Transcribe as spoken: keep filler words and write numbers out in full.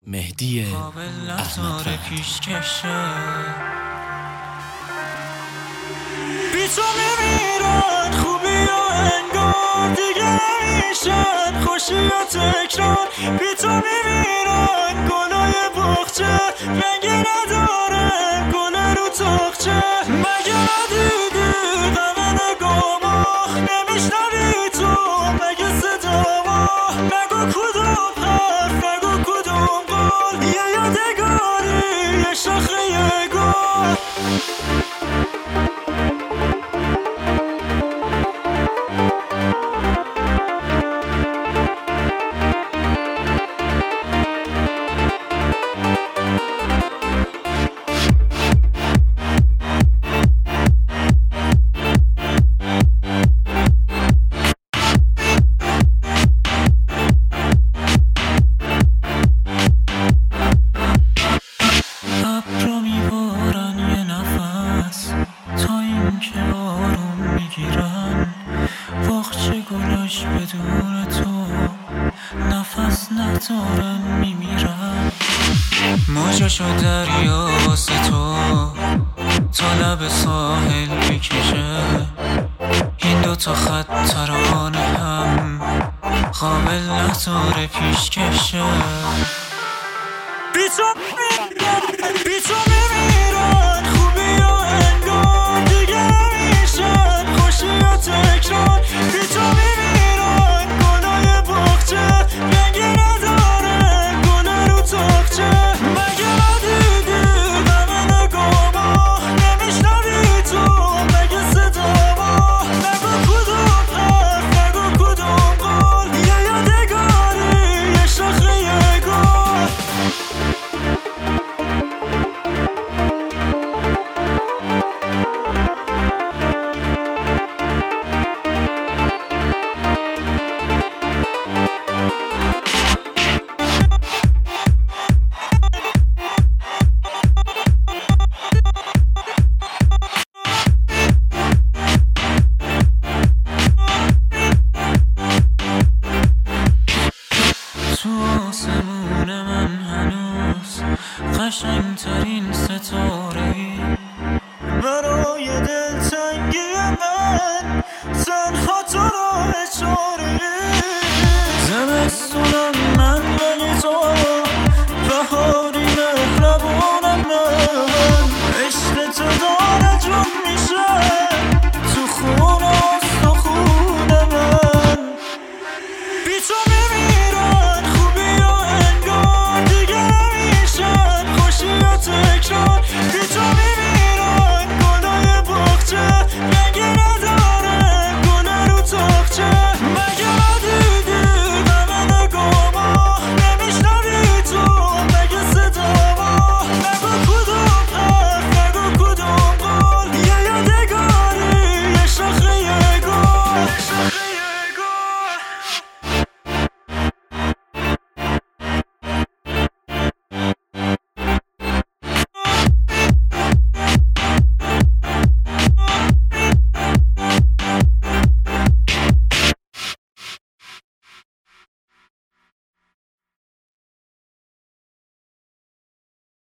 مهدی احمد پیشکشه بی تو میمیرن خوبی و انگار دیگه نمیشن خوشی و تکرار بی تو میمیرن گلای باغچه رنگی نداره گل رو تاقچه مگه ندیدی غم نگاما نمیشنوی تو مگه صداما نگو کدوم حرف نگو کدوم قول یه یادگاری یه شاخه یه گل بدون تو نفس ندارن میمیرن موجاشو دریا واسه تو تا لب ساحل میکشه این دوتا خط ترانه هم قابل نداره پیشکشه بی تو میمیرن بی تو میمیرن خوبی و انگار دیگه نمیشن خوشی و تکرار بی تو میمیرن گلای باغچه رنگی نداره گل رو تاقچه مگه ندیدی غم نگاما نمیشنوی تو مگه صداما نگو کدوم حرف نگو کدوم قول یه یادگاری یه شاخه یه گل آسمون من هنوز قشنگترین ستاره‌ای برای دلتنگی من تنها تو را اشاره‌ای زمستونم